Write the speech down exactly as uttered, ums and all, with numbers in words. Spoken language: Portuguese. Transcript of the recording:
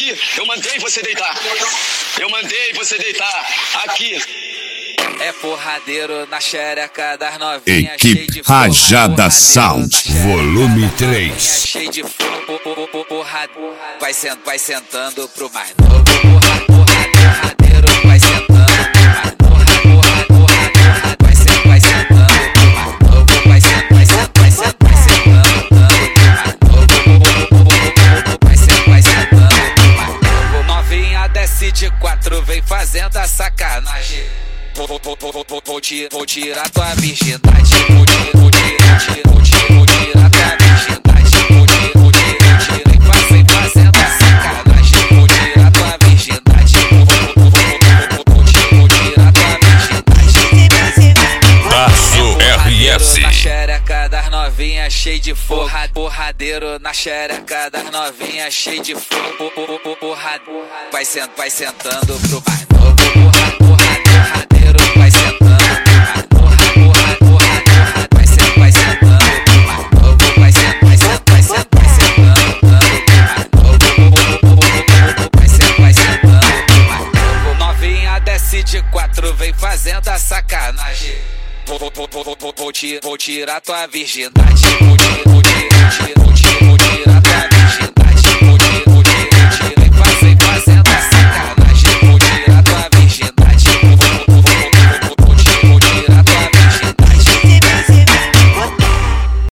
aqui, eu mandei você deitar. Eu mandei você deitar. Aqui. É porradeiro na xereca das novinhas. Equipe Rajada Sound, volume três. Cheio de fogo, porra, vai, sent, vai sentando pro mais novo. Porra, porra, porradeiro, vai sentando pro mais novo. Porra, porra, porra, vai, sent, vai sentando pro mais novo. Vai, sent, vai, sent, vai, sent, vai sentando pro mais novo. Vai, sent, vai sentando pro mais novo. Novinha desce de quatro, vem fazendo a sacanagem. Vou, vou, vou, vou, vou, vou, tirar, vou tirar tua virgindade. Vou tirar, vou tirar, vou tirar, vou tirar tua virgindade. Vou tirar, vou tirar, vou tirar, vem fazendo a sacanagem. Vou tirar tua virgindade. Vou, vou, vou, vou, vou, vou, tirar, vou tirar tua virgindade. Tazo R S. Na xereca das novinhas, cheio de fogo. Porradeiro na xereca das novinhas, cheio de fogo. Porra, vai, sent, vai sentando pro mais novo. Porra, porra, porradeiro, vai sentando pro mais novo. Porra, porra, porra, vai, sent, vai sentando pro mais novo. Vai, sent, vai, sent, vai, sent, vai sentando pro mais novo. Vai, sent, vai sentando pro mais novo. Novinha desce de quatro, vem fazendo a sacanagem. Vou, vou, vou, vou, vou, vou, tirar, vou tirar tua virgindade. Vou tirar, vou tirar, vou tirar, vou tirar